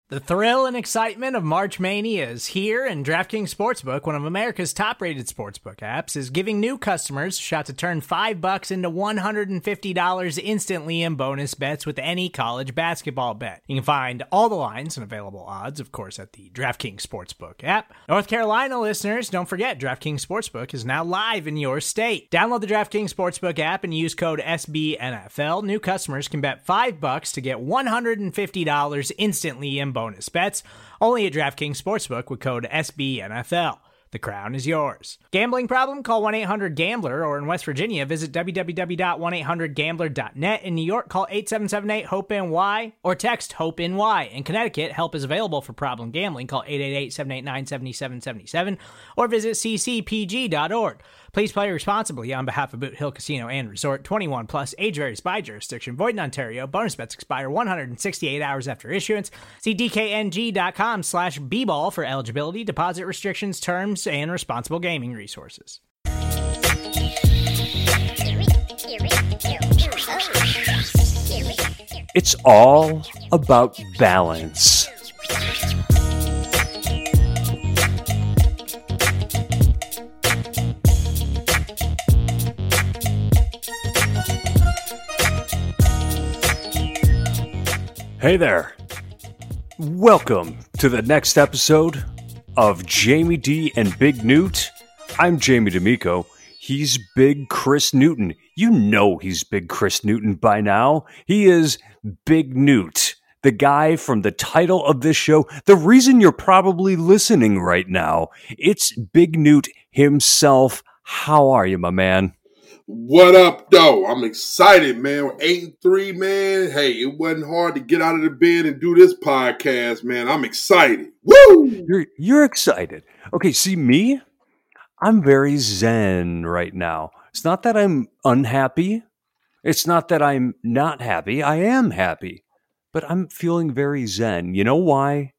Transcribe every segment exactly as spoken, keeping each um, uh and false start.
The thrill and excitement of March Mania is here, and DraftKings Sportsbook, one of America's top-rated sportsbook apps, is giving new customers a shot to turn five bucks into one hundred fifty dollars instantly in bonus bets with any college basketball bet. You can find all the lines and available odds, of course, at the DraftKings Sportsbook app. North Carolina listeners, don't forget, DraftKings Sportsbook is now live in your state. Download the DraftKings Sportsbook app and use code S B N F L. New customers can bet five bucks to get one hundred fifty dollars instantly in bonus bets, only at DraftKings Sportsbook with code S B N F L. The crown is yours. Gambling problem? Call one eight hundred gambler, or in West Virginia, visit w w w dot one eight hundred gambler dot net. In New York, call eight seven seven eight hope N Y or text HOPE-NY. In Connecticut, help is available for problem gambling. Call eight eight eight, seven eight nine, seven seven seven seven or visit c c p g dot org. Please play responsibly on behalf of Boot Hill Casino and Resort. twenty-one plus, age varies by jurisdiction. Void in Ontario. Bonus bets expire one hundred sixty-eight hours after issuance. See d k n g dot com slash b ball for eligibility, deposit restrictions, terms, and responsible gaming resources. It's all about balance. Hey there. Welcome to the next episode of Jamie D and Big Newt. I'm Jamie D'Amico. He's Big Chris Newton. You know he's Big Chris Newton by now. He is Big Newt, the guy from the title of this show. The reason you're probably listening right now. It's Big Newt himself. How are you, my man? What up, though? I'm excited, man. We're eight and three, man. Hey, it wasn't hard to get out of the bed and do this podcast, man. I'm excited. Woo! You're you're excited. Okay, see me? I'm very zen right now. It's not that I'm unhappy. It's not that I'm not happy. I am happy. But I'm feeling very zen. You know why?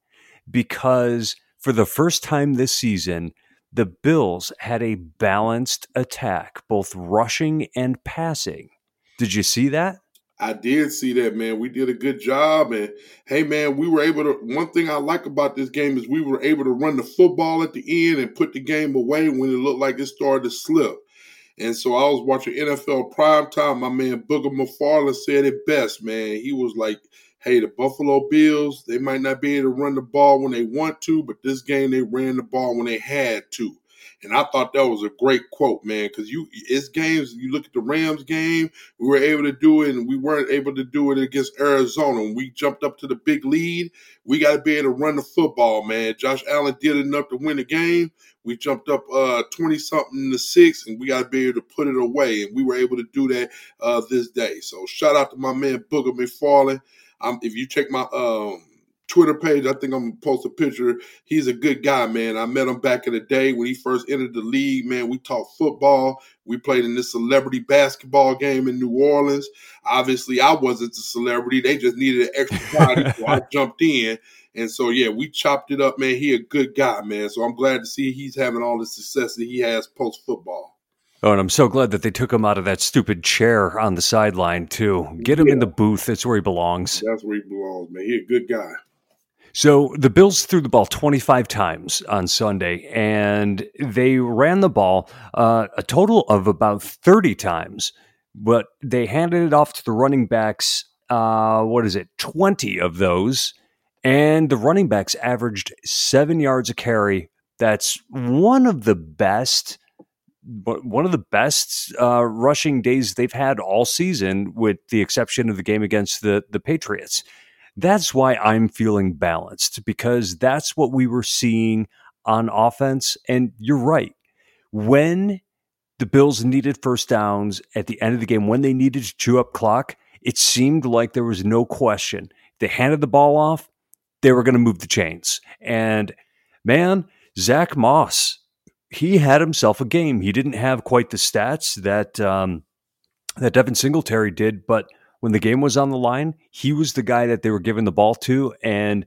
Because for the first time this season, the Bills had a balanced attack, both rushing and passing. Did you see that? I did see that, man. We did a good job. And, hey, man, we were able to – one thing I like about this game is we were able to run the football at the end and put the game away when it looked like it started to slip. And so I was watching N F L Primetime. My man Booger McFarland said it best, man. He was like, hey, the Buffalo Bills, they might not be able to run the ball when they want to, but this game they ran the ball when they had to. And I thought that was a great quote, man, because you it's games, you look at the Rams game, we were able to do it, and we weren't able to do it against Arizona. When we jumped up to the big lead, we got to be able to run the football, man. Josh Allen did enough to win the game. We jumped up uh, twenty-something to six, and we got to be able to put it away, and we were able to do that uh, this day. So shout out to my man Booger McFarland. Um, if you check my um, Twitter page, I think I'm going to post a picture. He's a good guy, man. I met him back in the day when he first entered the league, man. We talked football. We played in this celebrity basketball game in New Orleans. Obviously, I wasn't a celebrity. They just needed an extra body, so I jumped in. And so, yeah, we chopped it up, man. He a good guy, man. So I'm glad to see he's having all the success that he has post-football. Oh, and I'm so glad that they took him out of that stupid chair on the sideline, too. Get him yeah. in the booth. That's where he belongs. That's where he belongs, man. He's a good guy. So the Bills threw the ball twenty-five times on Sunday, and they ran the ball uh, a total of about thirty times. But they handed it off to the running backs, uh, what is it, twenty of those. And the running backs averaged seven yards a carry. That's one of the best one of the best uh, rushing days they've had all season, with the exception of the game against the, the Patriots. That's why I'm feeling balanced, because that's what we were seeing on offense. And you're right. When the Bills needed first downs at the end of the game, when they needed to chew up clock, it seemed like there was no question. They handed the ball off, they were going to move the chains. And man, Zach Moss, he had himself a game. He didn't have quite the stats that um, that Devin Singletary did, but when the game was on the line, he was the guy that they were giving the ball to. And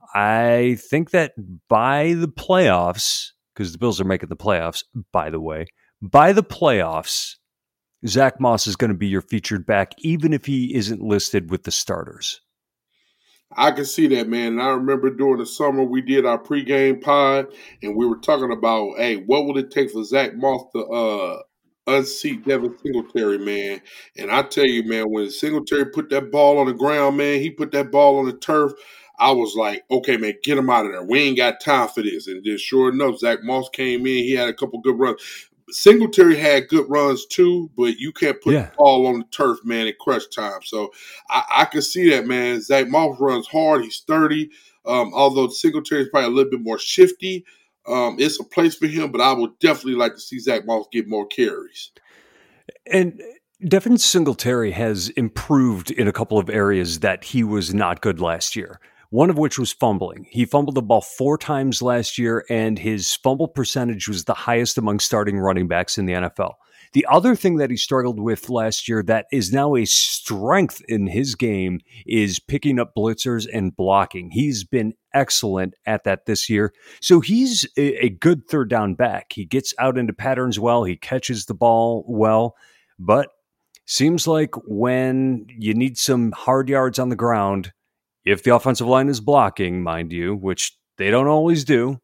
I think that by the playoffs, because the Bills are making the playoffs, by the way, by the playoffs, Zach Moss is going to be your featured back, even if he isn't listed with the starters. I can see that, man. And I remember during the summer we did our pregame pod, and we were talking about, hey, what would it take for Zach Moss to uh, unseat Devin Singletary, man? And I tell you, man, when Singletary put that ball on the ground, man, he put that ball on the turf. I was like, okay, man, get him out of there. We ain't got time for this. And then sure enough, Zach Moss came in. He had a couple good runs. Singletary had good runs too, but you can't put Yeah. the ball on the turf, man, at crunch time. So I, I can see that, man. Zach Moss runs hard. He's sturdy. Um, although Singletary is probably a little bit more shifty. Um, it's a place for him, but I would definitely like to see Zach Moss get more carries. And Devin Singletary has improved in a couple of areas that he was not good last year. One of which was fumbling. He fumbled the ball four times last year, and his fumble percentage was the highest among starting running backs in the N F L. The other thing that he struggled with last year that is now a strength in his game is picking up blitzers and blocking. He's been excellent at that this year. So he's a, a good third down back. He gets out into patterns well. He catches the ball well. But seems like when you need some hard yards on the ground, if the offensive line is blocking, mind you, which they don't always do,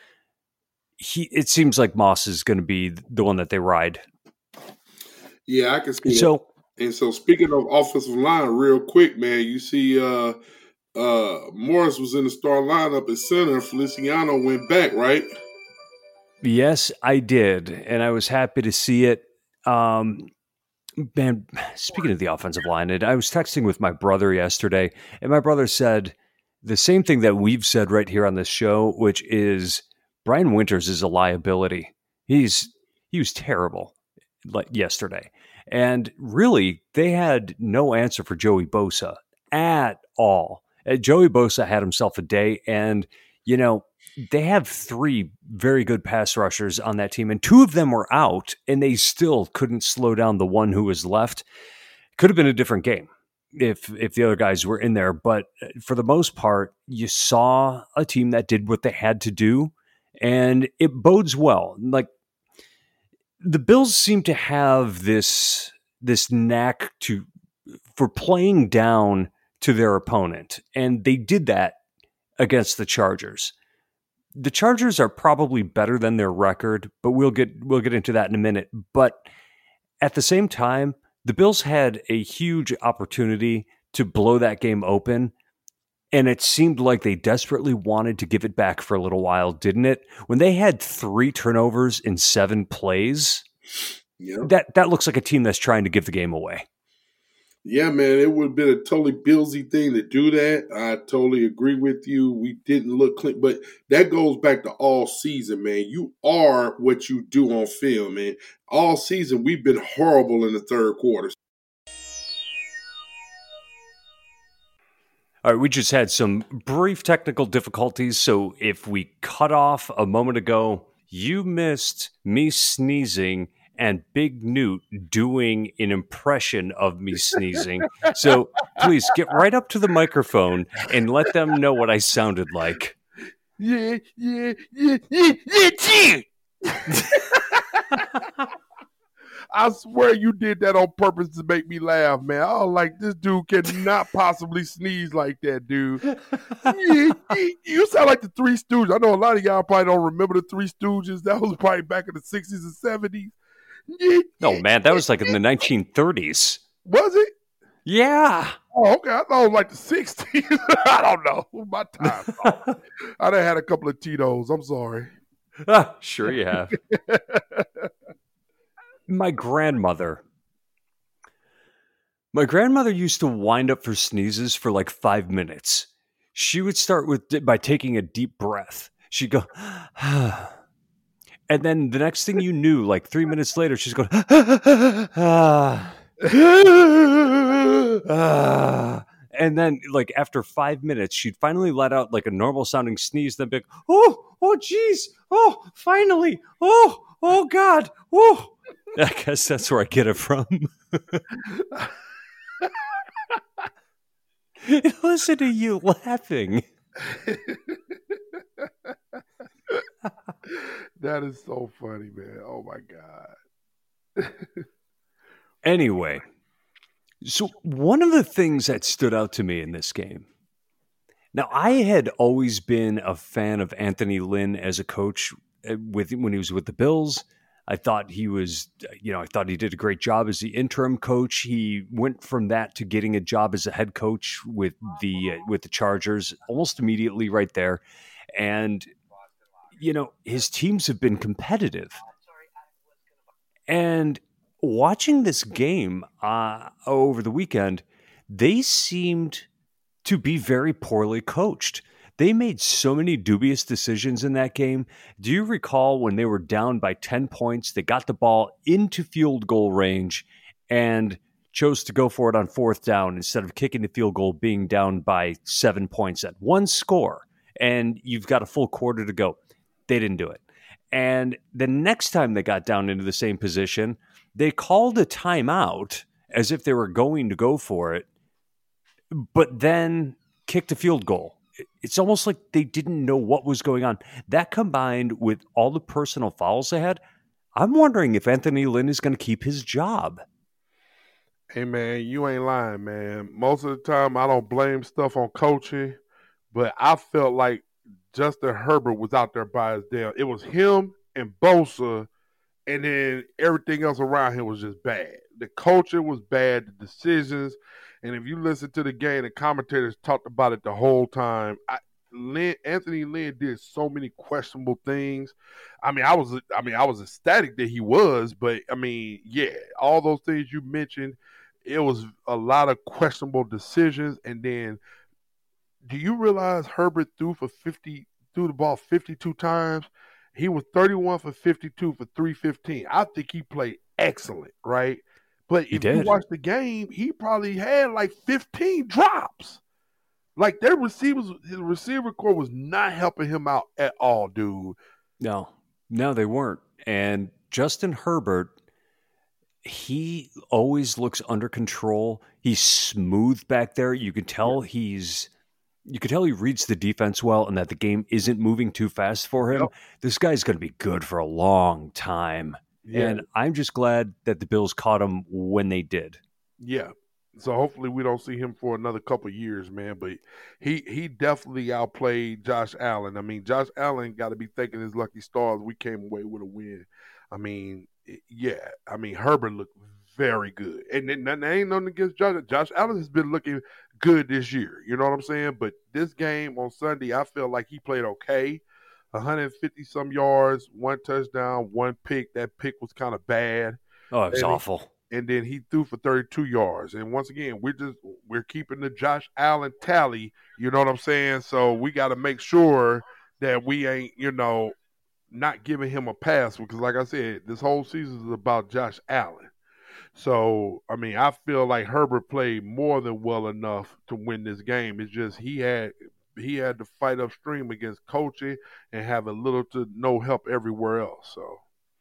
he it seems like Moss is going to be the one that they ride. Yeah, I can see So, that. And so speaking of offensive line, real quick, man, you see uh, uh, Morris was in the star lineup at center. Feliciano went back, right? yes, I did, and I was happy to see it. Um, man, speaking of the offensive line, and I was texting with my brother yesterday, and my brother said the same thing that we've said right here on this show, which is Brian Winters is a liability. He's he was terrible like yesterday. And really, they had no answer for Joey Bosa at all. Uh, Joey Bosa had himself a day, and, you know, they have three very good pass rushers on that team, and two of them were out, and they still couldn't slow down the one who was left. Could have been a different game if if the other guys were in there, but for the most part, you saw a team that did what they had to do, and it bodes well. Like, the Bills seem to have this this knack to for playing down to their opponent, and they did that against the Chargers. The Chargers are probably better than their record, but we'll get we'll get into that in a minute. But at the same time, the Bills had a huge opportunity to blow that game open, and it seemed like they desperately wanted to give it back for a little while, didn't it? When they had three turnovers in seven plays, Yeah. that, that looks like a team that's trying to give the game away. Yeah, man, it would have been a totally Billsy thing to do that. I totally agree with you. We didn't look clean, but that goes back to all season, man. You are what you do on film, man. All season, we've been horrible in the third quarter. All right, we just had some brief technical difficulties, so if we cut off a moment ago, you missed me sneezing and Big Newt doing an impression of me sneezing. So please get right up to the microphone and let them know what I sounded like. Yeah, yeah, yeah, yeah, yeah, yeah. I swear you did that on purpose to make me laugh, man. I was like, this dude cannot possibly sneeze like that, dude. Yeah, yeah. You sound like the Three Stooges. I know a lot of y'all probably don't remember the Three Stooges. That was probably back in the sixties and seventies. Yeah, No, man, that was like in the nineteen thirties. was it? Yeah. Oh, okay. I thought it was like the sixties. I don't know. My time. I done had a couple of Tito's. I'm sorry. Ah, sure you have. My grandmother. My grandmother used to wind up for sneezes for like five minutes. She would start with by taking a deep breath. She'd go, and then the next thing you knew, like three minutes later, she's going, ah, ah. And then, like, after five minutes, she'd finally let out like a normal sounding sneeze. Then be like, oh, oh, geez, oh, finally, oh, oh, God, oh. I guess that's where I get it from. Listen to you laughing. That is so funny, man. Oh, my God. Anyway, so one of the things that stood out to me in this game Now, I had always been a fan of Anthony Lynn as a coach uh, with when he was with the Bills. I thought he was, you know, I thought he did a great job as the interim coach. He went from that to getting a job as a head coach with the uh, with the Chargers almost immediately right there. And, you know, his teams have been competitive. And watching this game uh, over the weekend, they seemed to be very poorly coached. They made so many dubious decisions in that game. Do you recall when they were down by ten points, they got the ball into field goal range and chose to go for it on fourth down instead of kicking the field goal, being down by seven points at one score, and you've got a full quarter to go? They didn't do it. And the next time they got down into the same position, they called a timeout as if they were going to go for it, but then kicked a field goal. It's almost like they didn't know what was going on. That combined with all the personal fouls they had, I'm wondering if Anthony Lynn is going to keep his job. Hey, man, you ain't lying, man. Most of the time, I don't blame stuff on coaching, but I felt like Justin Herbert was out there by his damn. It was him and Bosa, and then everything else around him was just bad. The coaching was bad, the decisions. And if you listen to the game, the commentators talked about it the whole time. I, Lynn, Anthony Lynn did so many questionable things. I mean, I was, I mean, I was ecstatic that he was, but I mean, yeah, all those things you mentioned, it was a lot of questionable decisions. And then, do you realize Herbert threw for fifty, threw the ball fifty-two times? He was thirty-one for fifty-two for three fifteen. I think he played excellent, right? But if you watch the game, he probably had like fifteen drops. Like their receivers, his receiver core was not helping him out at all, dude. No, no, they weren't. And Justin Herbert, he always looks under control. He's smooth back there. You can tell he's, you can tell he reads the defense well and that the game isn't moving too fast for him. Yep. This guy's going to be good for a long time. Yeah. And I'm just glad that the Bills caught him when they did. Yeah. So hopefully we don't see him for another couple of years, man. But he he definitely outplayed Josh Allen. I mean, Josh Allen got to be thanking his lucky stars we came away with a win. I mean, yeah. I mean, Herbert looked very good. And then there ain't nothing against Josh. Josh Allen has been looking good this year. You know what I'm saying? But this game on Sunday, I feel like he played okay. one hundred fifty some yards, one touchdown, one pick. That pick was kind of bad. Oh, it was and awful. He, and then he threw for thirty-two yards. And once again, we're just we're keeping the Josh Allen tally. You know what I'm saying? So we got to make sure that we ain't, you know, not giving him a pass because, like I said, this whole season is about Josh Allen. So I mean, I feel like Herbert played more than well enough to win this game. It's just he had. He had to fight upstream against coaching and have a little to no help everywhere else. So,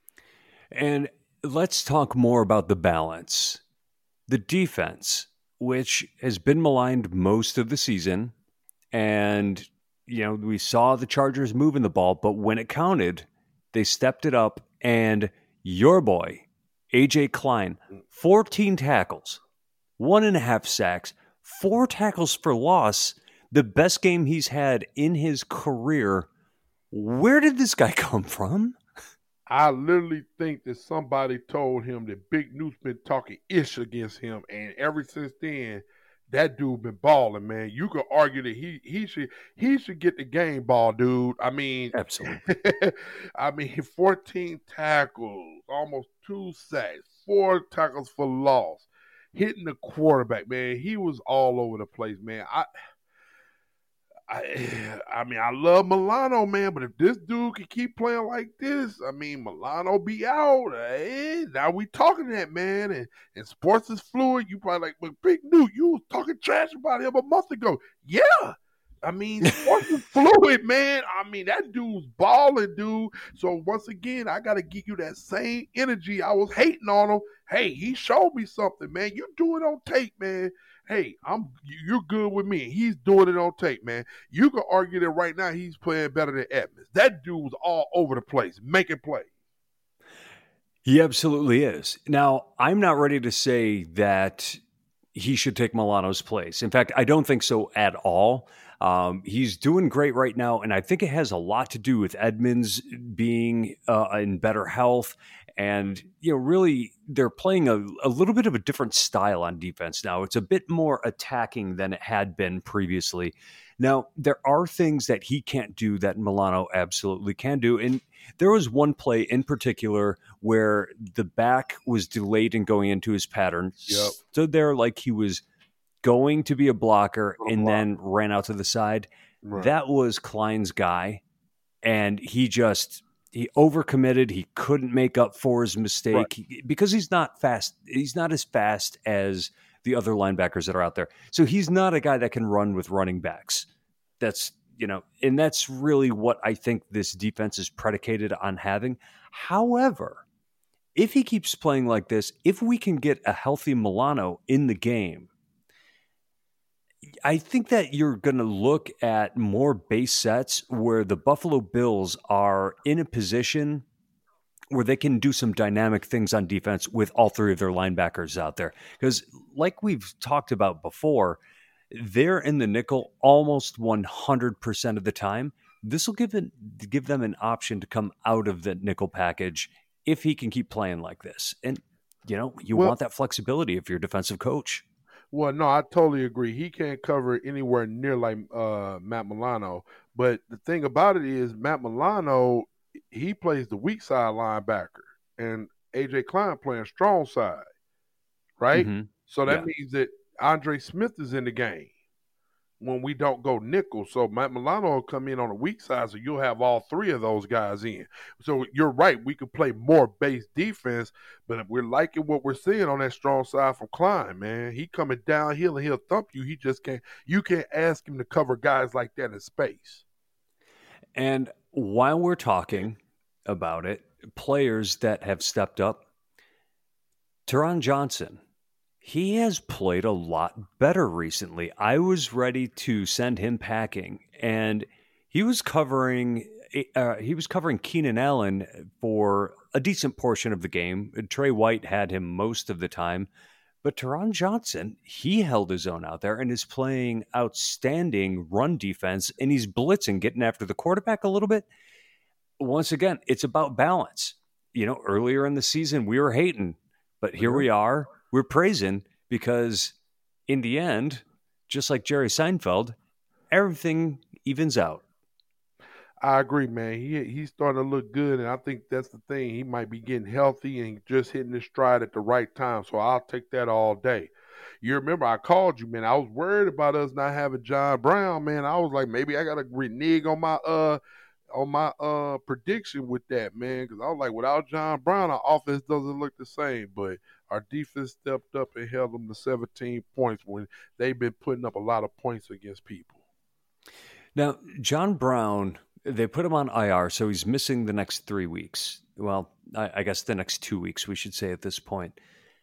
and let's talk more about the balance. The defense, which has been maligned most of the season, and you know we saw the Chargers moving the ball, but when it counted, they stepped it up. And your boy, A J Klein, fourteen tackles, one and a half sacks, four tackles for loss. The best game he's had in his career. Where did this guy come from? I literally think that somebody told him that Big Newt's been talking ish against him, and ever since then, that dude been balling, man. You could argue that he he should he should get the game ball, dude. I mean, absolutely. I mean, fourteen tackles, almost two sacks, four tackles for loss, hitting the quarterback, man. He was all over the place, man. I. I, I mean, I love Milano, man, but if this dude can keep playing like this, I mean, Milano be out. Hey, now we talking that, man, and, and sports is fluid. You probably like, but Big Newt, you was talking trash about him a month ago. Yeah. I mean, sports is fluid, man. I mean, that dude's balling, dude. So once again, I got to give you that same energy. I was hating on him. Hey, he showed me something, man. You do it on tape, man. Hey, I'm you're good with me. He's doing it on tape, man. You can argue that right now he's playing better than Edmonds. That dude was all over the place, making plays. He absolutely is. Now, I'm not ready to say that he should take Milano's place. In fact, I don't think so at all. Um, he's doing great right now, and I think it has a lot to do with Edmonds being uh, in better health. And, you know, really, they're playing a, a little bit of a different style on defense now. It's a bit more attacking than it had been previously. Now, there are things that he can't do that Milano absolutely can do. And there was one play in particular where the back was delayed in going into his pattern, Yep. stood there like he was going to be a blocker A and block. then ran out to the side. Right. That was Klein's guy. And he just, he overcommitted. He couldn't make up for his mistake Right. he, because he's not fast. He's not as fast as the other linebackers that are out there. So he's not a guy that can run with running backs. That's, you know, and that's really what I think this defense is predicated on having. However, if he keeps playing like this, if we can get a healthy Milano in the game, I think that you're going to look at more base sets where the Buffalo Bills are in a position where they can do some dynamic things on defense with all three of their linebackers out there. Because like we've talked about before, they're in the nickel almost one hundred percent of the time. This will give it, give them an option to come out of the nickel package if he can keep playing like this. And, you know, you Well- want that flexibility if you're a defensive coach. Well, no, I totally agree. He can't cover anywhere near like uh, Matt Milano. But the thing about it is, Matt Milano, he plays the weak side linebacker, and A J Klein playing strong side, right? Mhm. So that Yeah. means that Andre Smith is in the game when we don't go nickel. So Matt Milano will come in on the weak side, so you'll have all three of those guys in. So you're right, we could play more base defense, but if we're liking what we're seeing on that strong side from Klein, man. He coming downhill and he'll thump you. He just can't, you can't ask him to cover guys like that in space. And while we're talking about it, players that have stepped up, Teron Johnson, he has played a lot better recently. I was ready to send him packing, and he was covering uh, he was covering Keenan Allen for a decent portion of the game. Trey White had him most of the time, but Teron Johnson, he held his own out there and is playing outstanding run defense, and he's blitzing, getting after the quarterback a little bit. Once again, it's about balance. You know, earlier in the season, we were hating, but here we are. We're praising because in the end, just like Jerry Seinfeld, everything evens out. I agree, man. He he's starting to look good, and I think that's the thing. He might be getting healthy and just hitting his stride at the right time. So I'll take that all day. You remember I called you, man. I was worried about us not having John Brown, man. I was like, maybe I gotta renege on my uh on my uh prediction with that, man, because I was like, without John Brown, our offense doesn't look the same. But our defense stepped up and held them to seventeen points when they've been putting up a lot of points against people. Now, John Brown, they put him on I R, so he's missing the next three weeks. Well, I, I guess the next two weeks, we should say at this point.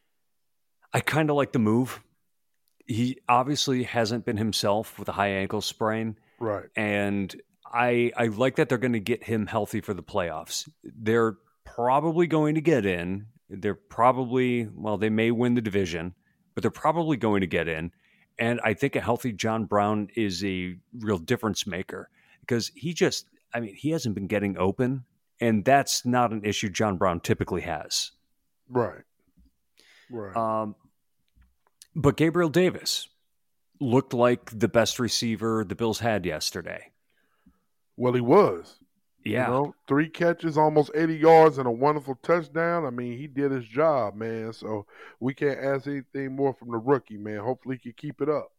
I kind of like the move. He obviously hasn't been himself with a high ankle sprain. Right. And I I like that they're going to get him healthy for the playoffs. They're probably going to get in. They're probably, well, they may win the division, but they're probably going to get in. And I think a healthy John Brown is a real difference maker because he just, I mean, he hasn't been getting open, and that's not an issue John Brown typically has. Right. Right. Um, but Gabriel Davis looked like the best receiver the Bills had yesterday. Well, he was. Yeah. You know, three catches, almost eighty yards, and a wonderful touchdown. I mean, he did his job, man. So we can't ask anything more from the rookie, man. Hopefully he can keep it up.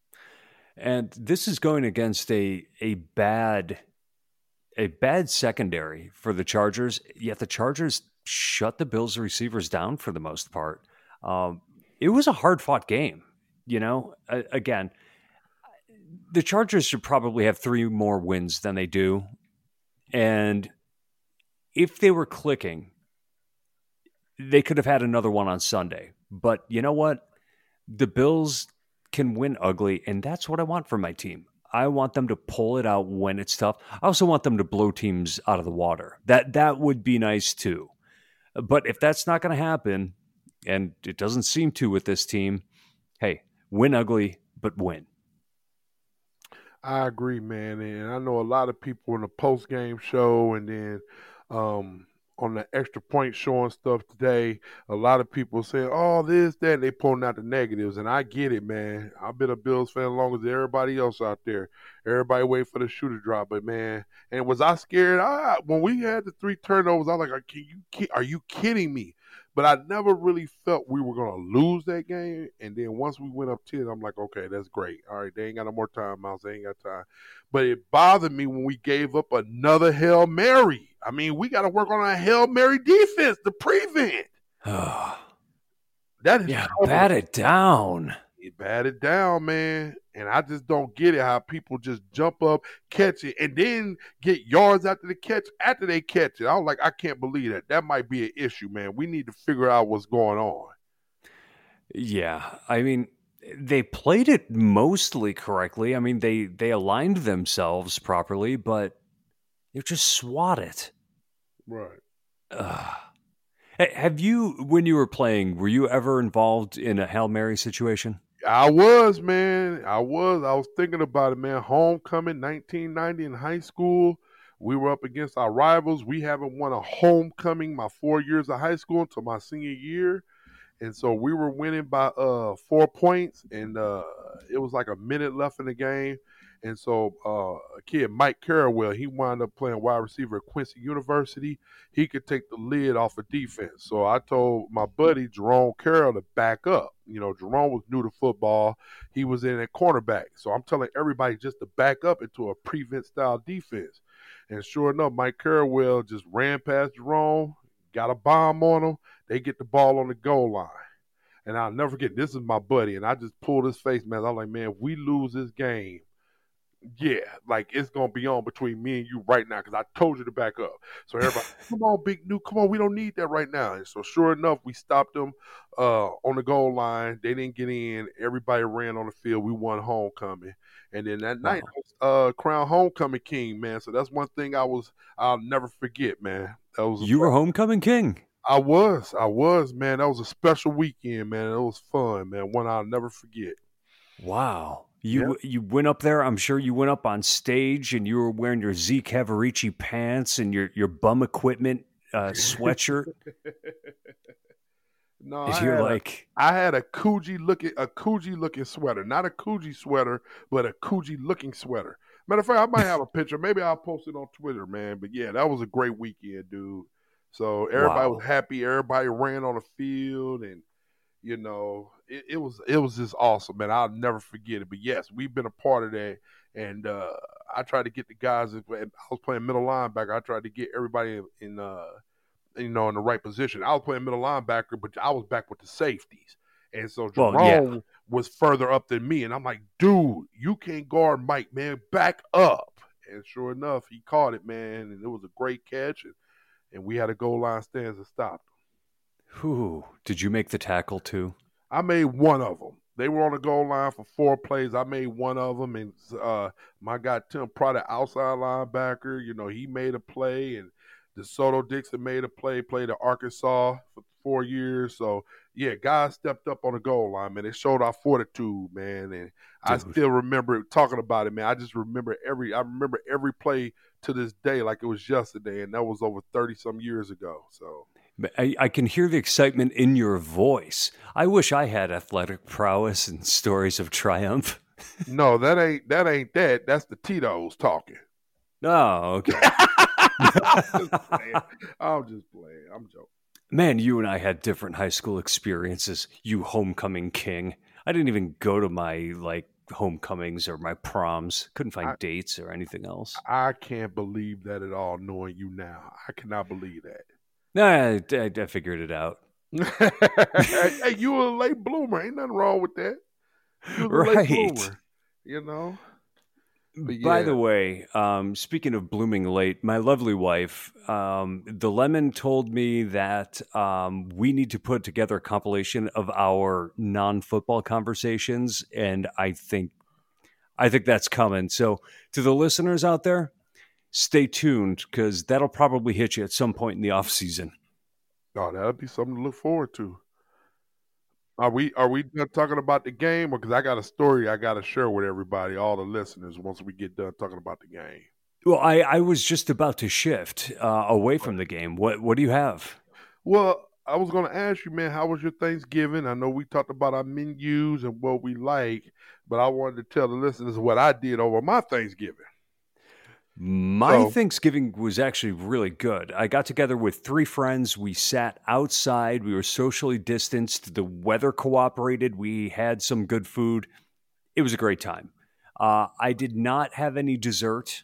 And this is going against a a bad a bad secondary for the Chargers, yet the Chargers shut the Bills receivers down for the most part. Um, it was a hard-fought game, you know. Uh, again, the Chargers should probably have three more wins than they do. And if they were clicking, they could have had another one on Sunday. But you know what? The Bills can win ugly, and that's what I want from my team. I want them to pull it out when it's tough. I also want them to blow teams out of the water. That that would be nice too. But if that's not going to happen, and it doesn't seem to with this team, hey, win ugly, but win. I agree, man. And I know a lot of people in the post game show and then um, on the extra point show and stuff today, a lot of people saying, oh, this, that, and they pulling out the negatives. And I get it, man. I've been a Bills fan as long as everybody else out there. Everybody wait for the shoe to drop. But, man, and was I scared? I, when we had the three turnovers, I was like, Can you, are you kidding me? But I never really felt we were going to lose that game. And then once we went up ten, I'm like, okay, that's great. All right, they ain't got no more timeouts. They ain't got time. But it bothered me when we gave up another Hail Mary. I mean, we got to work on a Hail Mary defense to prevent. That is yeah, bat it down. You bat it down, man. And I just don't get it how people just jump up, catch it, and then get yards after the catch, after they catch it. I was like, I can't believe that. That might be an issue, man. We need to figure out what's going on. Yeah, I mean, they played it mostly correctly. I mean, they, they aligned themselves properly, but you just swat it. Right. Ugh. Have you, when you were playing, were you ever involved in a Hail Mary situation? I was, man. I was. I was thinking about it, man. Homecoming, nineteen ninety in high school. We were up against our rivals. We haven't won a homecoming my four years of high school until my senior year. And so we were winning by uh, four points, and uh, it was like a minute left in the game. And so uh, a kid, Mike Carrawell, he wound up playing wide receiver at Quincy University. He could take the lid off of defense. So I told my buddy, Jerome Carroll, to back up. You know, Jerome was new to football. He was in at cornerback. So I'm telling everybody just to back up into a prevent-style defense. And sure enough, Mike Carrawell just ran past Jerome, got a bomb on him. They get the ball on the goal line. And I'll never forget, this is my buddy. And I just pulled his face, man. I'm like, man, if we lose this game, yeah, like it's going to be on between me and you right now because I told you to back up. So everybody, come on, Big New, come on, we don't need that right now. And so sure enough, we stopped them uh, on the goal line. They didn't get in. Everybody ran on the field. We won homecoming. And then that night, wow. uh, crowned homecoming king, man. So that's one thing I was, I'll never forget, man. That was You were homecoming king? I was. I was, man. That was a special weekend, man. It was fun, man. One I'll never forget. Wow. You yeah. you went up there, I'm sure you went up on stage and you were wearing your Z Cavarici pants and your, your bum equipment uh, sweatshirt. No, I you're had like a, I had a Coogee looking a Coogee looking sweater. Not a Coogee sweater, but a Coogee looking sweater. Matter of fact, I might have a picture. Maybe I'll post it on Twitter, man. But yeah, that was a great weekend, dude. So everybody wow. was happy. Everybody ran on the field and you know, it, it was it was just awesome, man. I'll never forget it. But yes, we've been a part of that, and uh, I tried to get the guys. I was playing middle linebacker. I tried to get everybody in, in uh, you know, in the right position. I was playing middle linebacker, but I was back with the safeties, and so Jerome well, yeah. was further up than me. And I'm like, dude, you can't guard Mike, man. Back up. And sure enough, he caught it, man, and it was a great catch, and, and we had a goal line stands to stop him. Whew. Did you make the tackle too? I made one of them. They were on the goal line for four plays. I made one of them, and uh, my guy Tim Prada, outside linebacker, you know, he made a play, and DeSoto Dixon made a play, played at Arkansas for four years. So, yeah, guys stepped up on the goal line, man. It showed our fortitude, man, and Dude. I still remember talking about it, man. I just remember every – I remember every play to this day like it was yesterday, and that was over thirty-some years ago, so – I, I can hear the excitement in your voice. I wish I had athletic prowess and stories of triumph. No, that ain't that ain't that. That's the Tito's talking. Oh, okay. I'm just playing. I'm just playing. I'm joking. Man, you and I had different high school experiences. You homecoming king. I didn't even go to my like homecomings or my proms. Couldn't find I, dates or anything else. I can't believe that at all. Knowing you now, I cannot believe that. No, I, I, I figured it out. Hey, you were a late bloomer. Ain't nothing wrong with that. You were a right. late bloomer, you know? Yeah. By the way, um, speaking of blooming late, my lovely wife, um, the Lemon, told me that um, we need to put together a compilation of our non-football conversations, and I think, I think that's coming. So to the listeners out there, stay tuned because that'll probably hit you at some point in the off season. Oh, that'll be something to look forward to. Are we are we done talking about the game? Because I got a story I got to share with everybody, all the listeners, once we get done talking about the game. Well, I, I was just about to shift uh, away from the game. What what do you have? Well, I was going to ask you, man, how was your Thanksgiving? I know we talked about our menus and what we like, but I wanted to tell the listeners what I did over my Thanksgiving. My So- Thanksgiving was actually really good. I got together with three friends. We sat outside. We were socially distanced. The weather cooperated. We had some good food. It was a great time. Uh, I did not have any dessert.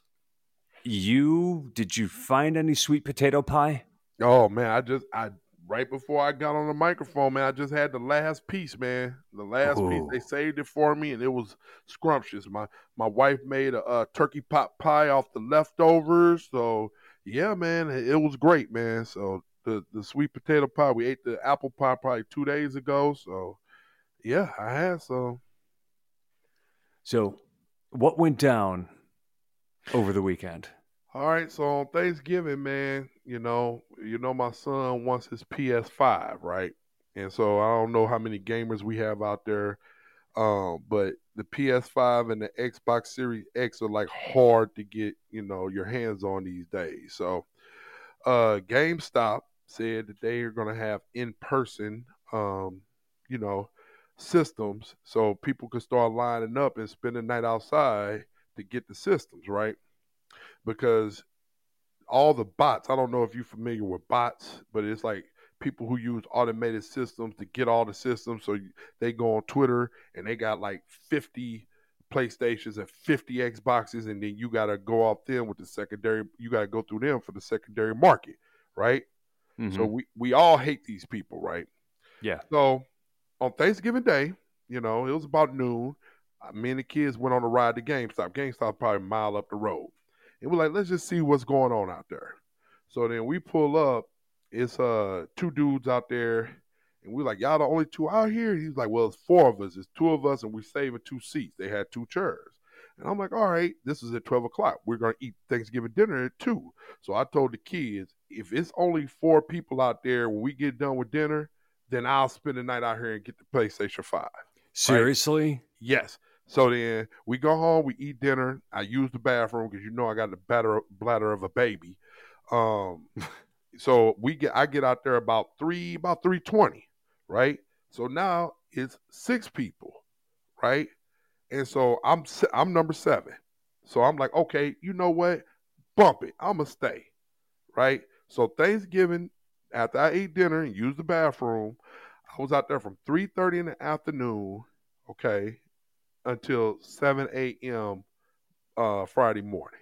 You, did you find any sweet potato pie? Oh man, I just I right before I got on the microphone, man, I just had the last piece, man. The last piece, Ooh. they saved it for me, and it was scrumptious. My my wife made a, a turkey pot pie off the leftovers, so yeah, man, it, it was great, man. So the the sweet potato pie, we ate the apple pie probably two days ago, so yeah, I had some. So, what went down over the weekend? All right, so on Thanksgiving, man, you know, you know, my son wants his P S five, right? And so I don't know how many gamers we have out there, um, but the P S five and the Xbox Series X are like hard to get, you know, your hands on these days. So, uh, GameStop said that they are going to have in-person, um, you know, systems, so people could start lining up and spend the night outside to get the systems, right? Because all the bots, I don't know if you're familiar with bots, but it's like people who use automated systems to get all the systems. So they go on Twitter and they got like fifty PlayStations and fifty Xboxes, and then you got to go off them with the secondary. You got to go through them for the secondary market, right? Mm-hmm. So we, we all hate these people, right? Yeah. So on Thanksgiving Day, you know, it was about noon. uh, Me and the kids went on a ride to GameStop. GameStop probably a mile up the road. And we're like, let's just see what's going on out there. So then we pull up. It's uh two dudes out there. And we're like, y'all the only two out here? He's like, well, it's four of us. It's two of us, and we're saving two seats. They had two chairs. And I'm like, all right, this is at twelve o'clock. We're going to eat Thanksgiving dinner at two. So I told the kids, if it's only four people out there when we get done with dinner, then I'll spend the night out here and get the PlayStation five. Seriously? Yes. So then we go home, we eat dinner. I use the bathroom because you know I got the bladder, bladder of a baby. Um, so we get, I get out there about three, about three twenty, right? So now it's six people, right? And so I'm I'm number seven. So I'm like, okay, you know what? Bump it. I'm gonna stay, right? So Thanksgiving, after I ate dinner and used the bathroom, I was out there from three thirty in the afternoon, okay, until seven a.m. Uh, Friday morning.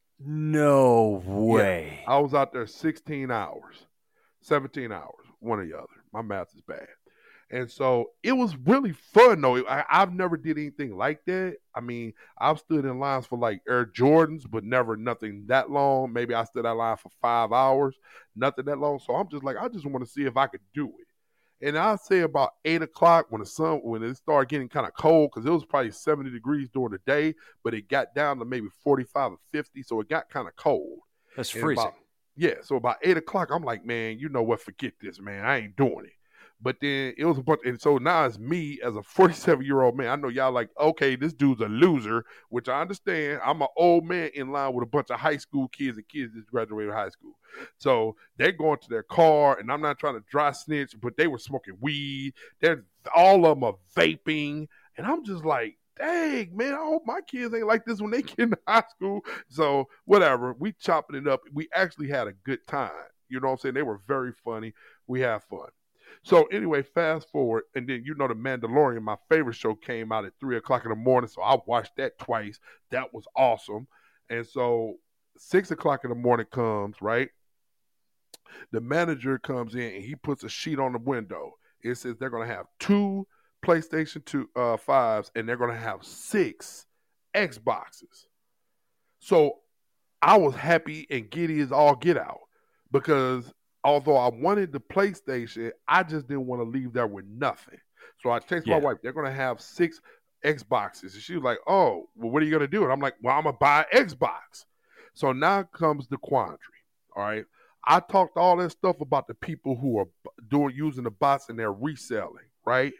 No way. Yeah, I was out there sixteen hours, seventeen hours, one or the other. My math is bad. And so it was really fun, though. I, I've never did anything like that. I mean, I've stood in lines for like Air Jordans, but never nothing that long. Maybe I stood in line for five hours, nothing that long. So I'm just like, I just want to see if I could do it. And I'd say about eight o'clock when the sun, when it started getting kind of cold, because it was probably seventy degrees during the day, but it got down to maybe forty-five or fifty, so it got kind of cold. That's And freezing. about- yeah, so about eight o'clock, I'm like, man, you know what? Forget this, man. I ain't doing it. But then it was a bunch, and so now it's me as a forty-seven-year-old man. I know y'all like, okay, this dude's a loser, which I understand. I'm an old man in line with a bunch of high school kids and kids that graduated high school. So they're going to their car, and I'm not trying to dry snitch, but they were smoking weed. They're all of them are vaping, and I'm just like, dang, man, I hope my kids ain't like this when they get in high school. So whatever, we chopping it up. We actually had a good time. You know what I'm saying? They were very funny. We had fun. So anyway, fast forward, and then you know The Mandalorian, my favorite show, came out at three o'clock in the morning, so I watched that twice. That was awesome. And so six o'clock in the morning comes, right? The manager comes in, and he puts a sheet on the window. It says they're going to have two PlayStation two uh, fives, and they're going to have six Xboxes. So I was happy and giddy as all get out because although I wanted the PlayStation, I just didn't want to leave there with nothing. So I text Yeah. my wife, they're going to have six Xboxes. And she was like, oh, well, what are you going to do? And I'm like, well, I'm going to buy an Xbox. So now comes the quandary, all right? I talked all that stuff about the people who are doing using the bots and they're reselling, right?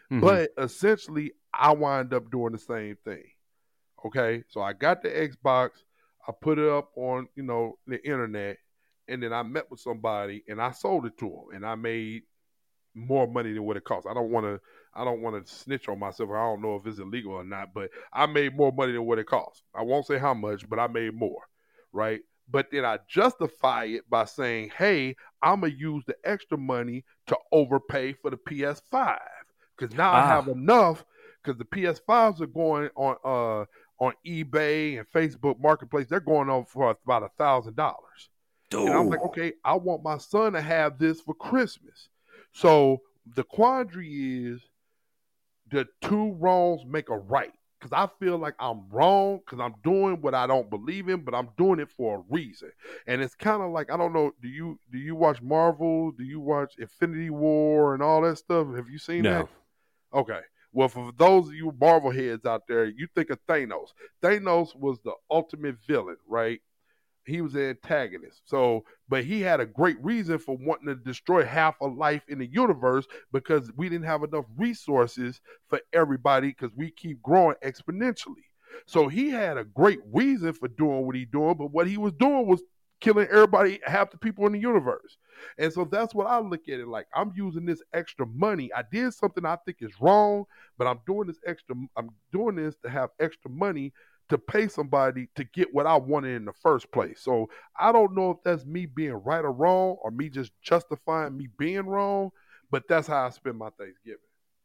Mhm. But essentially, I wind up doing the same thing. Okay, so I got the Xbox, I put it up on, you know, the internet, and then I met with somebody and I sold it to them, and I made more money than what it cost. I don't want to, I don't want to snitch on myself. I don't know if it's illegal or not, but I made more money than what it cost. I won't say how much, but I made more, right? But then I justify it by saying, hey, I'm going to use the extra money to overpay for the P S five. Because now I Ah. have enough, because the P S fives are going on uh, on eBay and Facebook Marketplace. They're going on for about a thousand dollars. And I'm like, okay, I want my son to have this for Christmas. So the quandary is, the two wrongs make a right. Because I feel like I'm wrong because I'm doing what I don't believe in, but I'm doing it for a reason. And it's kind of like, I don't know, do you do you watch Marvel? Do you watch Infinity War and all that stuff? Have you seen No. that? Okay. Well, for those of you Marvel heads out there, you think of Thanos. Thanos was the ultimate villain, right? He was an antagonist. So, but he had a great reason for wanting to destroy half of life in the universe, because we didn't have enough resources for everybody, because we keep growing exponentially. So he had a great reason for doing what he doing, but what he was doing was killing everybody, half the people in the universe. And so that's what I look at it like. I'm using this extra money. I did something I think is wrong, but I'm doing this extra, I'm doing this to have extra money to pay somebody to get what I wanted in the first place. So I don't know if that's me being right or wrong, or me just justifying me being wrong, but that's how I spend my Thanksgiving.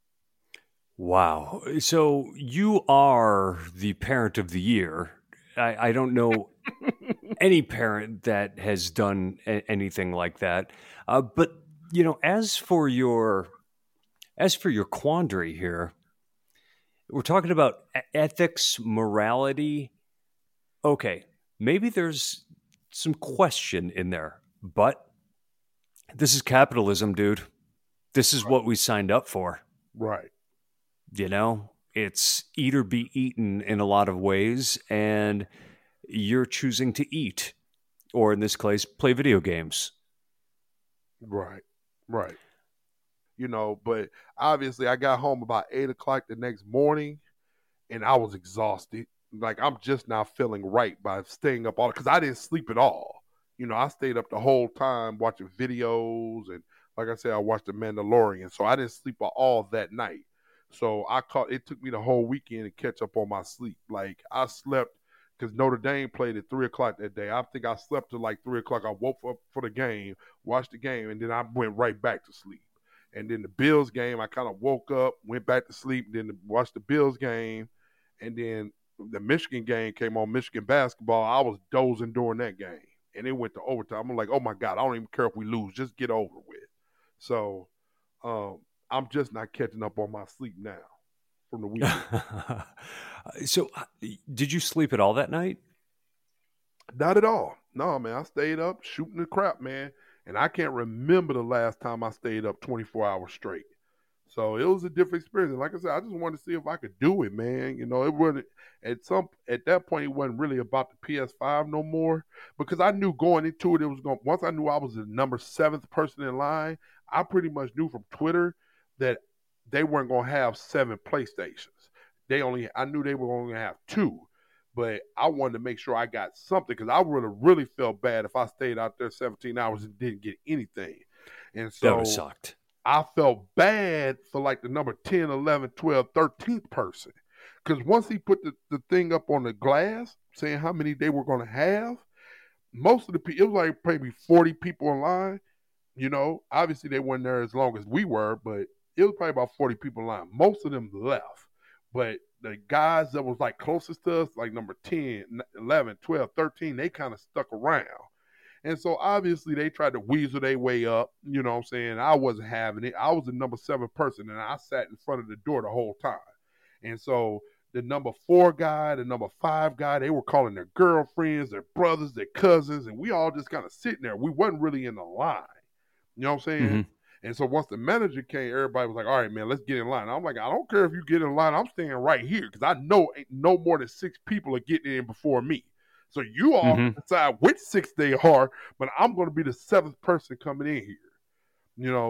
Wow. So you are the parent of the year. I, I don't know any parent that has done a- anything like that. Uh, but, you know, as for your as for your quandary here, we're talking about e- ethics, morality. Okay, maybe there's some question in there, but this is capitalism, dude. This is what we signed up for. Right. You know, it's eat or be eaten in a lot of ways, and you're choosing to eat, or in this case, play video games. Right. Right. You know, but obviously I got home about eight o'clock the next morning, and I was exhausted. Like, I'm just now feeling right by staying up all, because I didn't sleep at all. You know, I stayed up the whole time watching videos, and like I said, I watched The Mandalorian, so I didn't sleep all that night. So I caught, it took me the whole weekend to catch up on my sleep. Like, I slept, because Notre Dame played at three o'clock that day. I think I slept till like three o'clock. I woke up for the game, watched the game, and then I went right back to sleep. And then the Bills game, I kind of woke up, went back to sleep, then watched the Bills game, and then the Michigan game came on, Michigan basketball. I was dozing during that game, and it went to overtime. I'm like, oh my God, I don't even care if we lose. Just get over with. So um, I'm just not catching up on my sleep now from the weekend. So did you sleep at all that night? Not at all. No, man, I stayed up shooting the crap, man. And I can't remember the last time I stayed up twenty-four hours straight. So it was a different experience. And like I said, I just wanted to see if I could do it, man. You know, it wasn't at some at that point, it wasn't really about the P S five no more, because I knew going into it, it was going. Once I knew I was the number seventh person in line, I pretty much knew from Twitter that they weren't going to have seven PlayStations. They only, I knew they were going to have two. But I wanted to make sure I got something, because I would have really felt bad if I stayed out there seventeen hours and didn't get anything. And so That would have sucked. I felt bad for like the number ten, eleven, twelve, thirteenth person. Because once he put the, the thing up on the glass saying how many they were going to have, most of the people, it was like maybe forty people in line. You know, obviously they weren't there as long as we were, but it was probably about forty people in line. Most of them left. But the guys that was like closest to us, like number ten, eleven, twelve, thirteen, they kind of stuck around. And so obviously they tried to weasel their way up. You know what I'm saying? I wasn't having it. I was the number seven person, and I sat in front of the door the whole time. And so the number four guy, the number five guy, they were calling their girlfriends, their brothers, their cousins, and we all just kind of sitting there. We wasn't really in the line. You know what I'm saying? Mm-hmm. And so once the manager came, everybody was like, all right, man, let's get in line. I'm like, I don't care if you get in line. I'm staying right here, because I know ain't no more than six people are getting in before me. So you all mm-hmm. decide which six they are, but I'm going to be the seventh person coming in here. You know,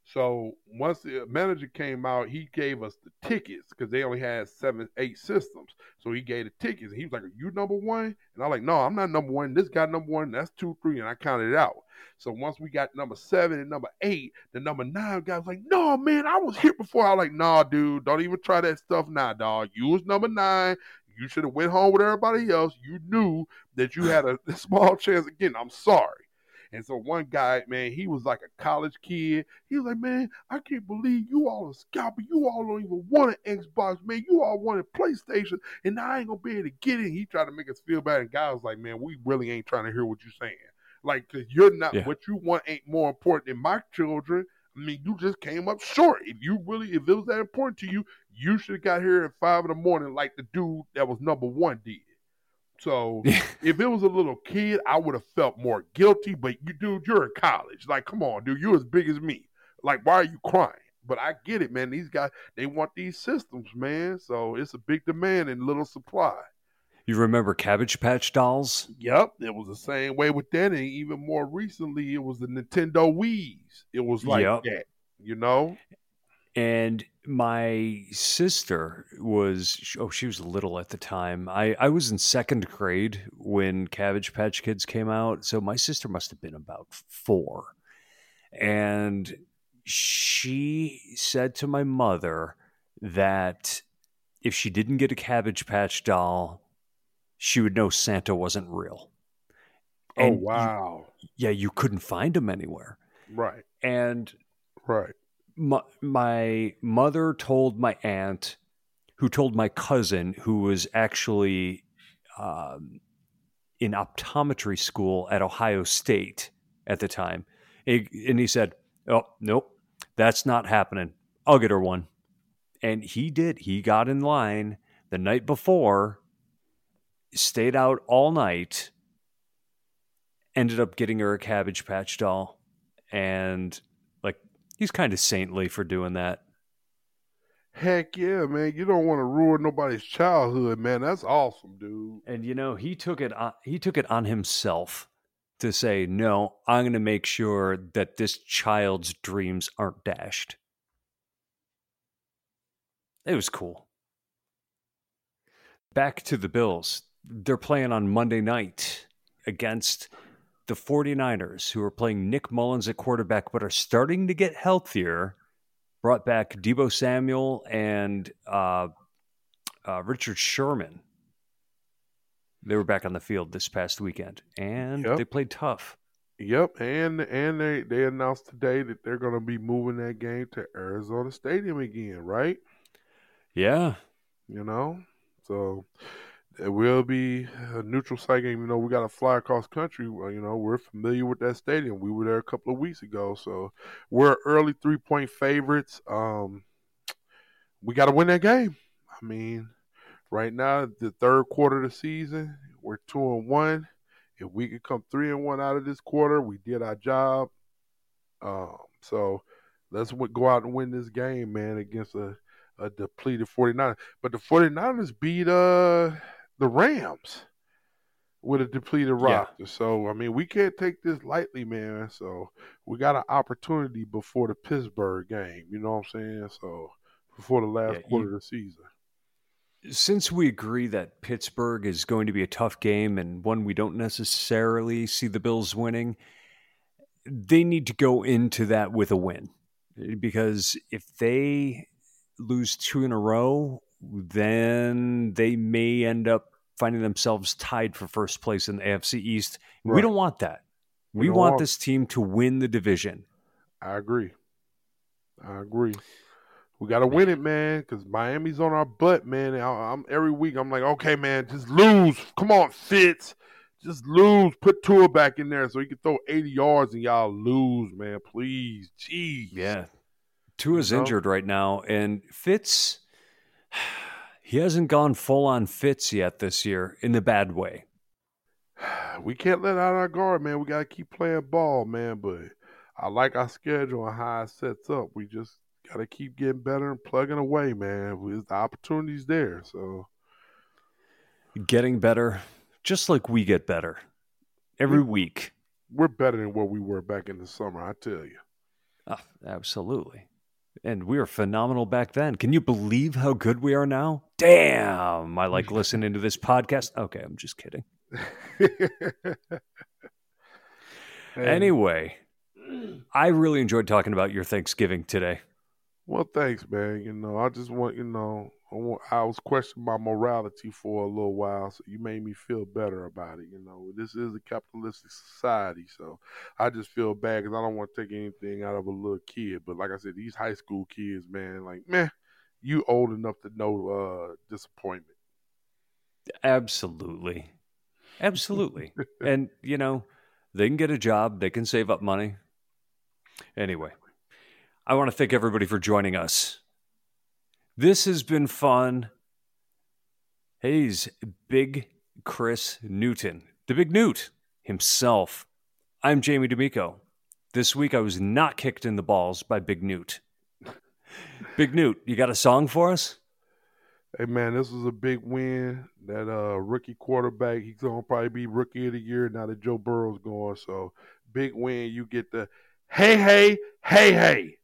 So once the manager came out, he gave us the tickets because they only had seven, eight systems. So he gave the tickets. And he was like, "Are you number one?" And I'm like, "No, I'm not number one. This guy number one. That's two, three." And I counted it out. So once we got number seven and number eight, the number nine guy was like, "No, man, I was here before." I was like, "Nah, dude, don't even try that stuff now, dog. You was number nine. You should have went home with everybody else. You knew that you had a small chance again. I'm sorry." And so one guy, man, he was like a college kid. He was like, "Man, I can't believe you all are scalping. You all don't even want an Xbox, man. You all wanted PlayStation, and now I ain't gonna be able to get it." He tried to make us feel bad, and guy was like, "Man, we really ain't trying to hear what you're saying. Like, cause you're not Yeah. what you want ain't more important than my children. I mean, you just came up short. If you really, if it was that important to you, you should have got here at five in the morning, like the dude that was number one did." So if it was a little kid, I would have felt more guilty. But you, dude, you're in college. Like, come on, dude, you're as big as me. Like, why are you crying? But I get it, man. These guys, they want these systems, man. So it's a big demand and little supply. You remember Cabbage Patch Dolls? Yep, it was the same way with that. And even more recently, it was the Nintendo Wii's. It was like Yep. that, you know? And my sister was, oh, she was little at the time. I, I was in second grade when Cabbage Patch Kids came out. So my sister must have been about four. And she said to my mother that if she didn't get a Cabbage Patch doll, she would know Santa wasn't real. Oh, And you- wow. yeah, you couldn't find him anywhere. Right, And right. my, my mother told my aunt, who told my cousin, who was actually um, in optometry school at Ohio State at the time. He- and he said, "Oh, nope, that's not happening. I'll get her one." And he did. He got in line the night before, stayed out all night, ended up getting her a Cabbage Patch doll. And like, he's kind of saintly for doing that. Heck yeah, man. You don't want to ruin nobody's childhood, man. That's awesome, dude. And you know, he took it on, he took it on himself to say, "No, I'm going to make sure that this child's dreams aren't dashed." It was cool. Back to the Bills. They're playing on Monday night against the 49ers, who are playing Nick Mullins at quarterback, but are starting to get healthier. Brought back Deebo Samuel and uh, uh, Richard Sherman. They were back on the field this past weekend, and Yep. they played tough. Yep, and and they, they announced today that they're going to be moving that game to Arizona Stadium again, right? Yeah. You know? So it will be a neutral site game. You know, we got to fly across country. Well, you know, we're familiar with that stadium. We were there a couple of weeks ago. So we're early three-point favorites. Um, we got to win that game. I mean, right now, the third quarter of the season, we're two and one. If we could come three and one out of this quarter, we did our job. Um, so let's w- go out and win this game, man, against a, a depleted 49ers. But the 49ers beat uh the Rams with a depleted roster. So, I mean, we can't take this lightly, man. So we got an opportunity before the Pittsburgh game. You know what I'm saying? So before the last Yeah, quarter you- of the season. Since we agree that Pittsburgh is going to be a tough game and one we don't necessarily see the Bills winning, they need to go into that with a win. Because if they lose two in a row, then they may end up finding themselves tied for first place in the A F C East. We Right. don't want that. We We, don't want want- this team to win the division. I agree. I agree. We got to win it, man, because Miami's on our butt, man. I, I'm every week. I'm like, okay, man, just lose. Come on, Fitz, just lose. Put Tua back in there so he can throw eighty yards and y'all lose, man. Please, jeez. Yeah. Tua's You know? injured right now, and Fitz, he hasn't gone full on Fitz yet this year in a bad way. We can't let out our guard, man. We got to keep playing ball, man. But I like our schedule and how it sets up. We just got to keep getting better and plugging away, man. There's the opportunities there, so. Getting better, just like we get better every week. We're better than what we were back in the summer, I tell you. Oh, absolutely. And we were phenomenal back then. Can you believe how good we are now? Damn, I like listening to this podcast. Okay, I'm just kidding. Anyway, I really enjoyed talking about your Thanksgiving today. Well, thanks, man. You know, I just want, you know, I, want, I was questioning my morality for a little while, so you made me feel better about it. You know, this is a capitalistic society, so I just feel bad because I don't want to take anything out of a little kid. But like I said, these high school kids, man, like, man, you old enough to know uh, disappointment. Absolutely. Absolutely. And, you know, they can get a job. They can save up money. Anyway, I want to thank everybody for joining us. This has been fun. He's Big Chris Newton, the Big Newt himself. I'm Jamie D'Amico. This week I was not kicked in the balls by Big Newt. Big Newt, you got a song for us? Hey, man, this was a big win. That uh, rookie quarterback, he's going to probably be rookie of the year now that Joe Burrow's gone. So, big win. You get the hey, hey, hey, hey.